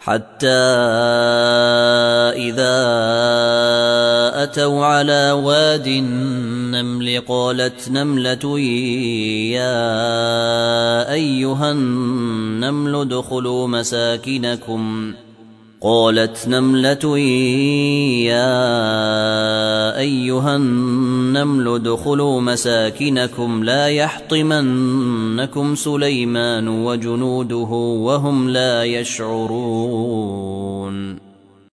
حتى إذا أتوا على واد النمل قالت نملة يا أيها النمل ادخلوا مساكنكم لا يحطمنكم سليمان وجنوده وهم لا يشعرون